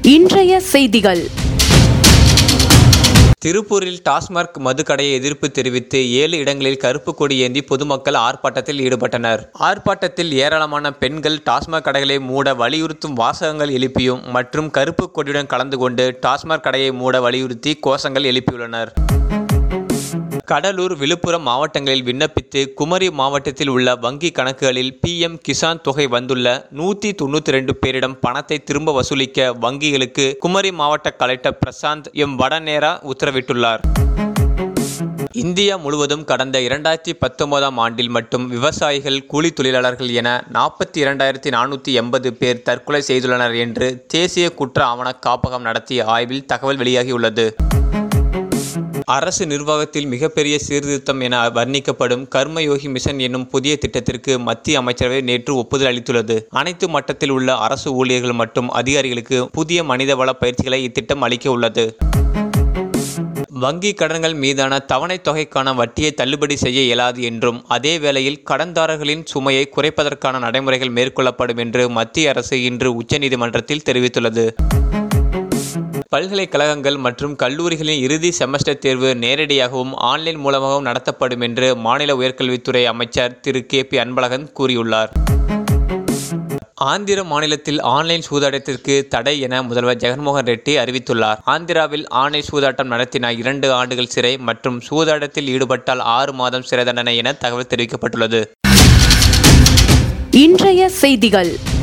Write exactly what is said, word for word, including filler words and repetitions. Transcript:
இன்றைய செய்திகள். திருப்பூரில் டாஸ்மாக் மதுக்கடையை எதிர்ப்பு தெரிவித்து ஏழு இடங்களில் கருப்பு கொடி ஏந்தி பொதுமக்கள் ஆர்ப்பாட்டத்தில் ஈடுபட்டனர். ஆர்ப்பாட்டத்தில் ஏராளமான பெண்கள் டாஸ்மாக் கடைகளை மூட வலியுறுத்தும் வாசகங்கள் எழுப்பியும் மற்றும் கருப்பு கொடியுடன் கலந்து கொண்டு டாஸ்மாக் கடையை மூட வலியுறுத்தி கோஷங்கள் எழுப்பியுள்ளனர். கடலூர், விழுப்புரம் மாவட்டங்களில் விண்ணப்பித்து குமரி மாவட்டத்தில் உள்ள வங்கி கணக்குகளில் பி எம் கிசான் தொகை வந்துள்ள நூற்றி தொண்ணூற்றி ரெண்டு பேரிடம் பணத்தை திரும்ப வசூலிக்க வங்கிகளுக்கு குமரி மாவட்ட கலெக்டர் பிரசாந்த் எம் வடநேரா உத்தரவிட்டுள்ளார். இந்தியா முழுவதும் கடந்த இரண்டாயிரத்தி பத்தொன்பதாம் ஆண்டில் மட்டும் விவசாயிகள், கூலி தொழிலாளர்கள் என நாற்பத்தி இரண்டாயிரத்தி நானூற்றி எண்பது பேர் தற்கொலை செய்துள்ளனர் என்று தேசிய குற்ற ஆவண காப்பகம் நடத்திய ஆய்வில் தகவல் வெளியாகியுள்ளது. அரசு நிர்வாகத்தில் மிகப்பெரிய சீர்திருத்தம் என வர்ணிக்கப்படும் கர்மயோகி மிஷன் என்னும் புதிய திட்டத்திற்கு மத்திய அமைச்சரவை நேற்று ஒப்புதல் அளித்துள்ளது. அனைத்து மட்டத்தில் உள்ள அரசு ஊழியர்கள் மற்றும் அதிகாரிகளுக்கு புதிய மனிதவள பயிற்சிகளை இத்திட்டம் அளிக்க உள்ளது. வங்கி கடன்கள் மீதான தவணை தொகைக்கான வட்டியை தள்ளுபடி செய்ய இயலாது என்றும், அதே வேளையில் கடன்தாரர்களின் சுமையை குறைப்பதற்கான நடைமுறைகள் மேற்கொள்ளப்படும் என்று மத்திய அரசு இன்று உச்சநீதிமன்றத்தில் தெரிவித்துள்ளது. பல்கலைக்கழகங்கள் மற்றும் கல்லூரிகளின் இறுதி செமஸ்டர் தேர்வு நேரடியாகவும் ஆன்லைன் மூலமாகவும் நடத்தப்படும் என்று மாநில உயர்கல்வித்துறை அமைச்சர் திரு கே பி அன்பழகன் கூறியுள்ளார். ஆந்திர மாநிலத்தில் ஆன்லைன் சூதாட்டத்திற்கு தடை என முதல்வர் ஜெகன்மோகன் ரெட்டி அறிவித்துள்ளார். ஆந்திராவில் ஆன்லைன் சூதாட்டம் நடத்தினால் இரண்டு ஆண்டுகள் சிறை மற்றும் சூதாட்டத்தில் ஈடுபட்டால் ஆறு மாதம் சிறை தண்டனை என தகவல் தெரிவிக்கப்பட்டுள்ளது. இன்றைய செய்திகள்.